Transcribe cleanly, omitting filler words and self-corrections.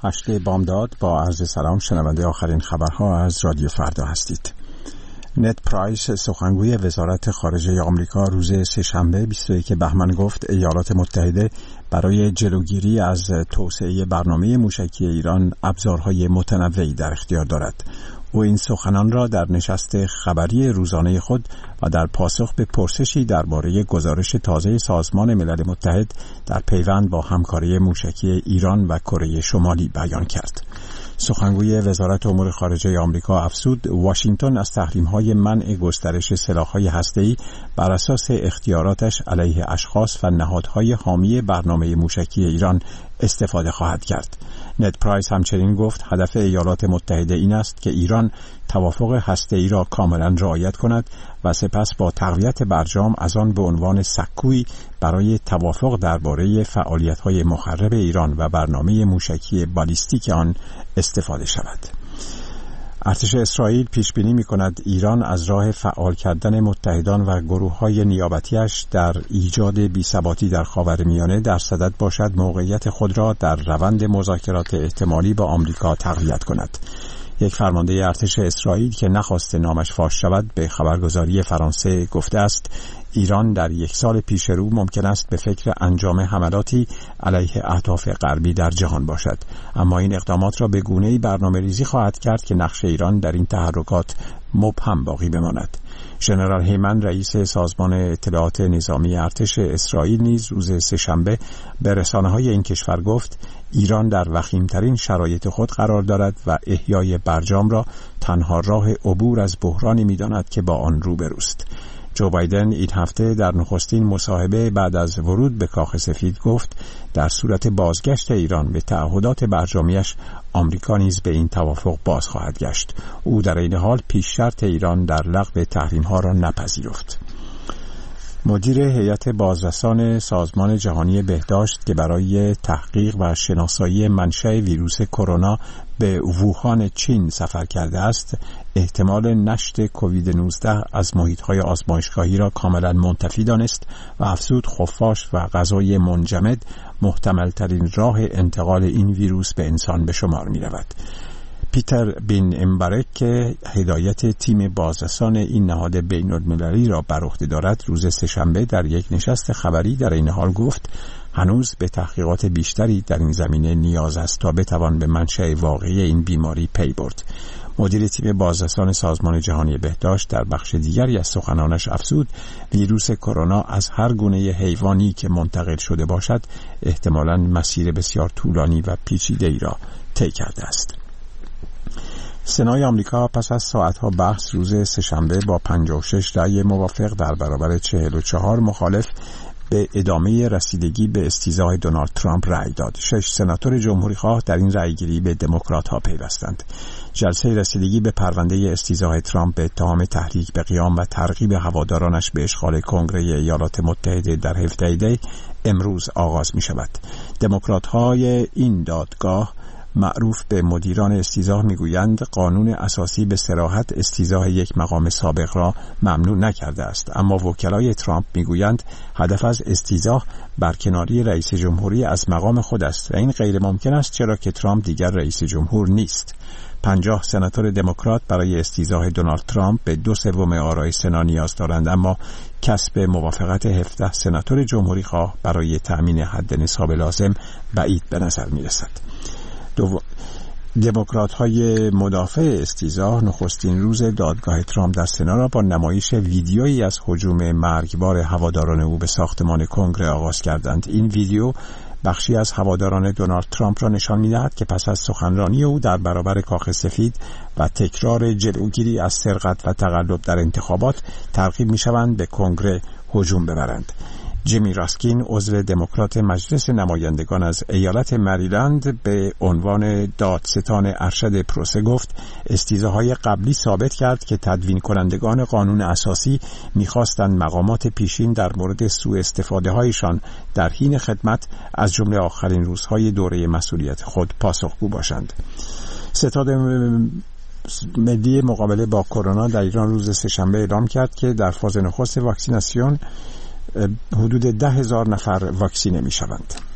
8 بامداد با عرض سلام شنونده آخرین خبرها از رادیو فردا هستید. نت پرایس سخنگوی وزارت خارجه آمریکا روز سه‌شنبه 21 بهمن گفت ایالات متحده برای جلوگیری از توسعه برنامه موشکی ایران ابزارهای متنوعی در اختیار دارد. او این سخنان را در نشست خبری روزانه خود و در پاسخ به پرسشی درباره گزارش تازه سازمان ملل متحد در پیوند با همکاری موشکی ایران و کره شمالی بیان کرد. سخنگوی وزارت امور خارجه آمریکا افزود واشنگتن از تحریم‌های منع گسترش سلاح‌های هسته‌ای بر اساس اختیاراتش علیه اشخاص و نهادهای حامی برنامه موشکی ایران استفاده خواهد کرد. نت پرایس همچنین گفت هدف ایالات متحده این است که ایران توافق هسته‌ای را کاملا رعایت کند و سپس با تقویت برجام از آن به عنوان سکویی برای توافق درباره فعالیت‌های مخرب ایران و برنامه موشکی بالیستیک آن استفاده شود. ارتش اسرائیل پیش بینی می‌کند ایران از راه فعال کردن متحدان و گروه‌های نیابتی‌اش در ایجاد بی‌ثباتی در خاورمیانه در صدد باشد موقعیت خود را در روند مذاکرات احتمالی با آمریکا تقویت کند. یک فرمانده ارتش اسرائیل که نخواست نامش فاش شود به خبرگزاری فرانسه گفته است ایران در یک سال پیش رو ممکن است به فکر انجام حملاتی علیه اهداف غربی در جهان باشد، اما این اقدامات را به گونه‌ای برنامه‌ریزی خواهد کرد که نقش ایران در این تحرکات مبهم باقی بماند. ژنرال هیمن رئیس سازمان اطلاعات نظامی ارتش اسرائیل نیز روز سه‌شنبه به رسانه‌های این کشور گفت ایران در وخیم‌ترین شرایط خود قرار دارد و احیای برجام را تنها راه عبور از بحرانی می‌داند که با آن روبروست. جو بایدن این هفته در نخستین مصاحبه بعد از ورود به کاخ سفید گفت در صورت بازگشت ایران به تعهدات برجامیش آمریکا نیز به این توافق باز خواهد گشت. او در این حال پیش شرط ایران در لغو تحریم‌ها را نپذیرفت. مدیر هیئت بازرسان سازمان جهانی بهداشت که برای تحقیق و شناسایی منشأ ویروس کرونا به ووهان چین سفر کرده است، احتمال نشت کووید 19 از محیط‌های آزمایشگاهی را کاملا منتفی دانست و افزود خفاش و غذای منجمد محتمل‌ترین راه انتقال این ویروس به انسان به شمار می‌رود. پیتر بین امبرک که هدایت تیم بازرسان این نهاد بین‌المللی را بر عهده دارد روز سه‌شنبه در یک نشست خبری در این حال گفت هنوز به تحقیقات بیشتری در این زمینه نیاز است تا بتوان به منشأ واقعی این بیماری پی برد. مدیر تیم بازرسان سازمان جهانی بهداشت در بخش دیگری از سخنانش افزود ویروس کرونا از هر گونه حیوانی که منتقل شده باشد احتمالاً مسیر بسیار طولانی و پیچیده‌ای را طی کرده است. سنای آمریکا پس از ساعتها بحث روز سه‌شنبه با 56 رأی موافق در برابر 44 مخالف به ادامه رسیدگی به استیضاح دونالد ترامپ رأی داد. 6 سناتور جمهوری‌خواه در این رأیگیری به دموکرات‌ها پیوستند. جلسه رسیدگی به پرونده استیضاح ترامپ به اتهام تحریک به قیام و ترغیب هوادارانش به اشغال کنگره ایالات متحده در 17 دی امروز آغاز می‌شود. دموکرات‌های این دادگاه معروف به مدیران استیضاح میگویند قانون اساسی به صراحت استیضاح یک مقام سابق را ممنوع نکرده است، اما وکلای ترامپ میگویند هدف از استیضاح برکناری رئیس جمهوری از مقام خود است و این غیر ممکن است چرا که ترامپ دیگر رئیس جمهور نیست. 50 سناتور دموکرات برای استیضاح دونالد ترامپ به 2/3 آرای سنا نیاز دارند، اما کسب موافقت 17 سناتور جمهوری‌خواه برای تأمین حد نصاب لازم بعید به نظر میرسد. دموکرات‌های مدافع استیضاح نخستین روز دادگاه ترامپ در سنا را با نمایش ویدیویی از هجوم مرگبار هواداران او به ساختمان کنگره آغاز کردند. این ویدیو بخشی از هواداران دونالد ترامپ را نشان می‌دهد که پس از سخنرانی او در برابر کاخ سفید و تکرار جلوگیری از سرقت و تقلب در انتخابات ترغیب می‌شوند به کنگره هجوم ببرند. جیمی راسکین عضو دموکرات مجلس نمایندگان از ایالت مریلند به عنوان دادستان ارشد پروسه گفت استیضاح‌های قبلی ثابت کرد که تدوین کنندگان قانون اساسی می‌خواستند مقامات پیشین در مورد سوء استفاده هایشان در حین خدمت از جمله آخرین روزهای دوره مسئولیت خود پاسخگو باشند. ستاد ملی مقابله با کرونا در ایران روز سه‌شنبه اعلام کرد که در فاز نخست واکسیناسیون حدود 10,000 نفر واکسینه می شوند.